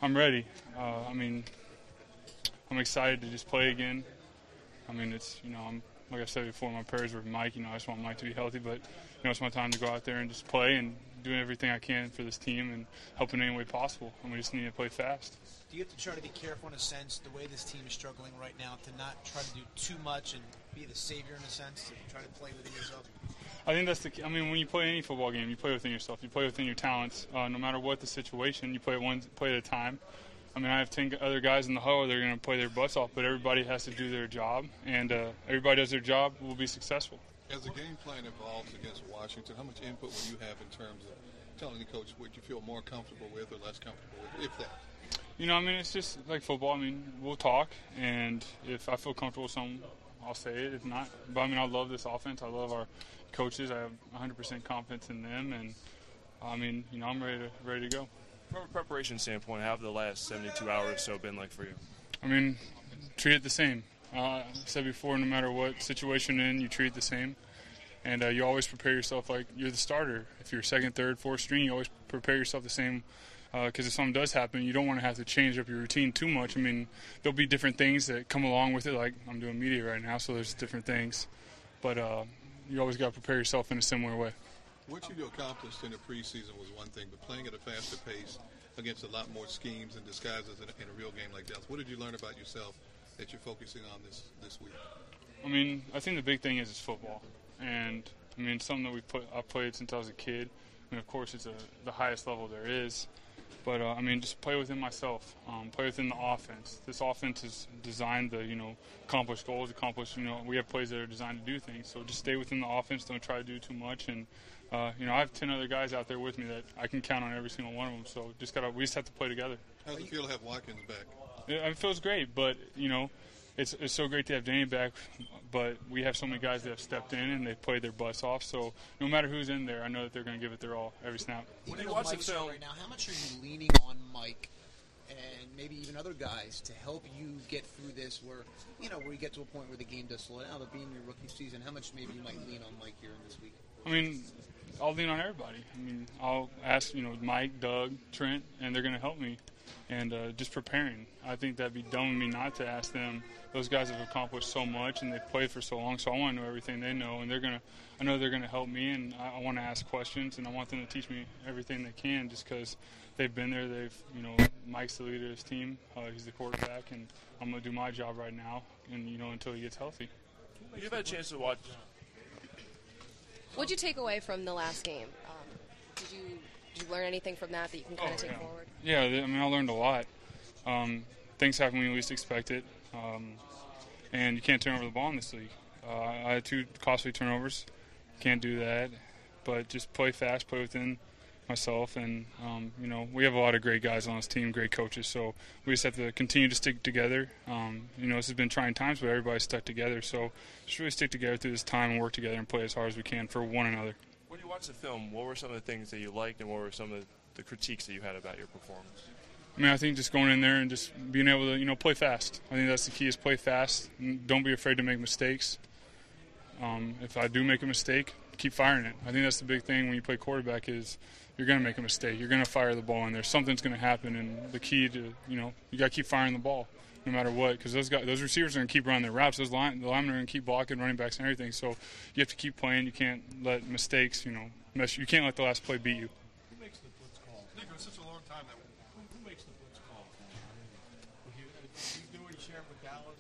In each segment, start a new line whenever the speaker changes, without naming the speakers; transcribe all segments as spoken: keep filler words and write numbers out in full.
I'm ready. Uh, I mean, I'm excited to just play again. I mean, it's, you know, I'm, like I said before, my prayers were Mike. You know, I just want Mike to be healthy, but, you know, it's my time to go out there and just play and do everything I can for this team and help in any way possible. And we just need to play fast.
Do you have to try to be careful in a sense, the way this team is struggling right now, to not try to do too much and be the savior in a sense, to try to play within yourself?
I think that's the key. I mean, when you play any football game, you play within yourself. You play within your talents. Uh, no matter what the situation, you play one play at a time. I mean, I have ten other guys in the huddle. They're going to play their butts off, but everybody has to do their job, and uh, everybody does their job, we'll be successful.
As the game plan evolves against Washington, how much input will you have in terms of telling the coach what you feel more comfortable with or less comfortable with, if that?
You know, I mean, it's just like football. I mean, we'll talk, and if I feel comfortable with something, I'll say it. If not, but I mean, I love this offense. I love our coaches. I have one hundred percent confidence in them, and I mean, you know, I'm ready to ready to go.
From a preparation standpoint, how have the last seventy-two hours or so been like for you?
I mean, treat it the same. Uh, I said before, no matter what situation you're in, you treat it the same. And uh, you always prepare yourself like you're the starter. If you're second, third, fourth string, you always prepare yourself the same, because uh, if something does happen, you don't want to have to change up your routine too much. I mean, there'll be different things that come along with it, like I'm doing media right now, so there's different things. But uh, you always got to prepare yourself in a similar way.
What you accomplished in the preseason was one thing, but playing at a faster pace against a lot more schemes and disguises in a, in a real game like Dallas, what did you learn about yourself that you're focusing on this, this week?
I mean, I think the big thing is it's football. And, I mean, something that we put, I played since I was a kid. I mean, of course, it's a, the highest level there is. But, uh, I mean, just play within myself, um, play within the offense. This offense is designed to, you know, accomplish goals, accomplish, you know, we have plays that are designed to do things. So just stay within the offense, don't try to do too much. And, uh, you know, I have ten other guys out there with me that I can count on every single one of them. So just gotta, we just have to play together.
How does it feel to have Watkins back?
It, it feels great, but, you know, it's it's so great to have Danny back, but we have so many guys that have stepped in and they've played their butts off. So no matter who's in there, I know that they're going to give it their all every snap.
When you watch the film right now, how much are you leaning on Mike and maybe even other guys to help you get through this? Where you know where you get to a point where the game does slow down, but being your rookie season, how much maybe you might lean on Mike here in this week?
I mean, I'll lean on everybody. I mean, I'll ask you know Mike, Doug, Trent, and they're going to help me. And uh, just preparing. I think that'd be dumb of me not to ask them. Those guys have accomplished so much, and they've played for so long, so I want to know everything they know. And they're gonna, I know they're gonna help me, and I, I want to ask questions, and I want them to teach me everything they can, just because they've been there. They've, you know, Mike's the leader of his team. Uh, he's the quarterback, and I'm gonna do my job right now, and you know, until he gets healthy.
You've had a chance to watch.
What'd you take away from the last game? Um, did you did you learn anything from that that you can kind
oh,
of take
yeah.
forward?
Yeah, I mean, I learned a lot. Um, things happen when you least expect it, um, and you can't turn over the ball in this league. Uh, I had two costly turnovers. Can't do that, but just play fast, play within myself, and um, you know we have a lot of great guys on this team, great coaches. So we just have to continue to stick together. Um, you know, this has been trying times, but everybody's stuck together. So just really stick together through this time and work together and play as hard as we can for one another.
When you watched the film, what were some of the things that you liked, and what were some of the critiques that you had about your performance?
I mean, I think just going in there and just being able to, you know, play fast. I think that's the key is play fast. Don't be afraid to make mistakes. Um, if I do make a mistake, keep firing it. I think that's the big thing when you play quarterback is you're going to make a mistake. You're going to fire the ball in there. Something's going to happen, and the key to, you know, you got to keep firing the ball no matter what, because those guys, those receivers are going to keep running their routes. Those line, the linemen are going to keep blocking, running backs, and everything. So you have to keep playing. You can't let mistakes, you know, mess. You can't let the last play beat you.
Who makes the blitz call? Nick, it was such a long time that who, who makes the blitz call? I mean, you, you do it, you share it with Dallas,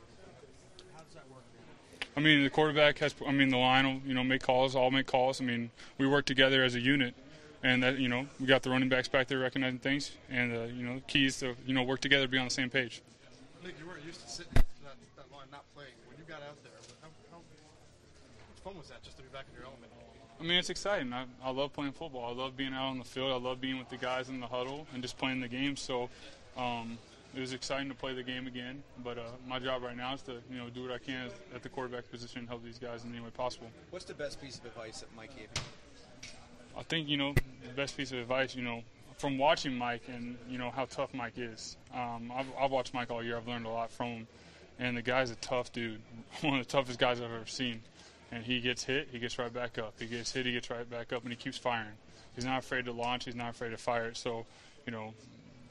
and how does that work?
I mean, the quarterback has. I mean, the line will, you know, make calls. I'll make calls. I mean, we work together as a unit, and that, you know, we got the running backs back there recognizing things, and uh, you know, the key is to, you know, work together, be on the same page.
Nick, you weren't used to sitting in that, that line, not playing. When you got out there, how, how much fun was that, just to be back in your element?
I mean, it's exciting. I, I love playing football. I love being out on the field. I love being with the guys in the huddle and just playing the game. So um, it was exciting to play the game again. But uh, my job right now is to, you know, do what I can at the quarterback position and help these guys in any way possible.
What's the best piece of advice that Mike gave you?
I think, you know, the best piece of advice, you know, from watching Mike and, you know, how tough Mike is. Um, I've, I've watched Mike all year. I've learned a lot from him. And the guy's a tough dude, one of the toughest guys I've ever seen. And he gets hit, he gets right back up. He gets hit, he gets right back up, and he keeps firing. He's not afraid to launch. He's not afraid to fire it. So, you know,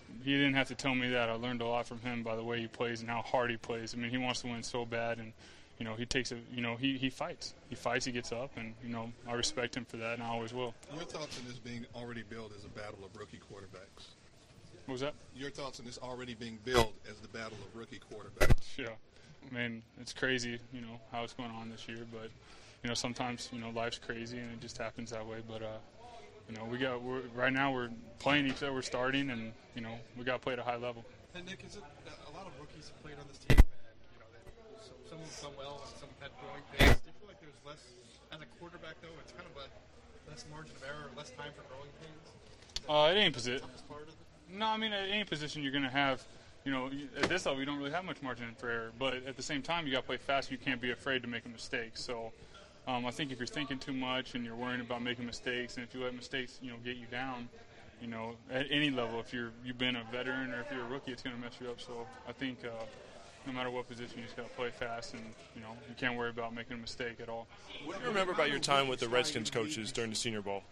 he didn't have to tell me that. I learned a lot from him by the way he plays and how hard he plays. I mean, he wants to win so bad, and you know, he takes a, you know, he, he fights. He fights, he gets up, and, you know, I respect him for that, and I always will.
Your thoughts on this being already billed as a battle of rookie quarterbacks?
What was that?
Your thoughts on this already being billed as the battle of rookie quarterbacks?
Yeah. I mean, it's crazy, you know, how it's going on this year, but, you know, sometimes, you know, life's crazy, and it just happens that way, but, uh, you know, we got, we're, right now we're playing each other, we're starting, and, you know, we got to play at a high level.
And Nick, is it a lot of rookies have played on this team, and you know, they, some, some have done well, and some have had growing pains. Do you feel like there's less, as a quarterback though, it's kind of a less margin of error, less time for growing pains?
Uh, at any position.
Part of it?
No, I mean, at any position you're going to have, you know, at this level you don't really have much margin for error, but at the same time you got to play fast. You can't be afraid to make a mistake. So um, I think if you're thinking too much and you're worrying about making mistakes, and if you let mistakes, you know, get you down, you know, at any level, if you're you've been a veteran or if you're a rookie, it's going to mess you up. So I think uh, no matter what position, you just got to play fast, and you know, you can't worry about making a mistake at all.
What do you remember about your time with the Redskins coaches during the Senior Bowl?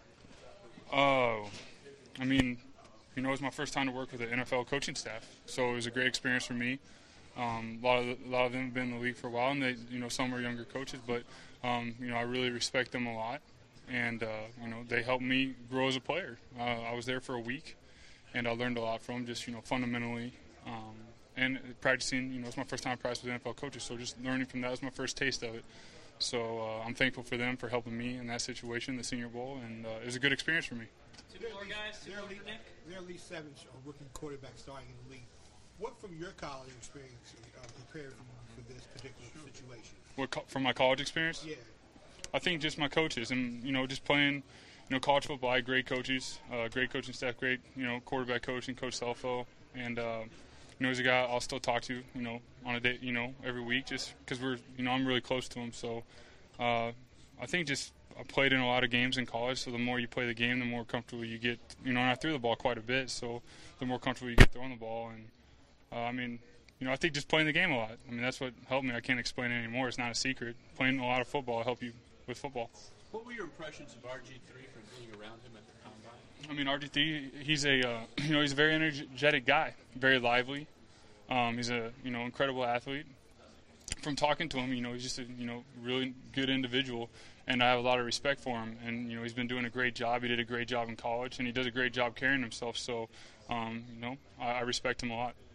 Oh, I mean, you know, it was my first time to work with the N F L coaching staff, so it was a great experience for me. Um, a lot of the, a lot of them have been in the league for a while, and they, you know, some are younger coaches, but um, you know, I really respect them a lot. And, uh, you know, they helped me grow as a player. Uh, I was there for a week, and I learned a lot from them, just, you know, fundamentally. Um, and practicing, you know, it's my first time practicing with N F L coaches, so just learning from that was my first taste of it. So uh, I'm thankful for them for helping me in that situation, the Senior Bowl, and uh, it was a good experience for me.
Two more guys, two more, Nick.
There are at least seven rookie quarterbacks starting in the league. What from your college experience uh, prepared you for this particular situation?
What co- from my college experience?
Yeah.
I think just my coaches and, you know, just playing, you know, college football. I had great coaches, uh, great coaching staff, great, you know, quarterback coach and Coach Selfo. And, uh, you know, he's a guy I'll still talk to, you know, on a day, you know, every week just because we're, you know, I'm really close to him. So uh, I think just I played in a lot of games in college. So the more you play the game, the more comfortable you get. You know, and I threw the ball quite a bit. So the more comfortable you get throwing the ball. And, uh, I mean, you know, I think just playing the game a lot. I mean, that's what helped me. I can't explain it anymore. It's not a secret. Playing a lot of football will help you with football.
What were your impressions of R G three from being around him at the combine?
I mean, R G three, he's a uh, you know, he's a very energetic guy, very lively. Um, he's a you know incredible athlete. From talking to him, you know, he's just a you know really good individual, and I have a lot of respect for him. And you know, he's been doing a great job. He did a great job in college, and he does a great job carrying himself. So, um, you know, I, I respect him a lot.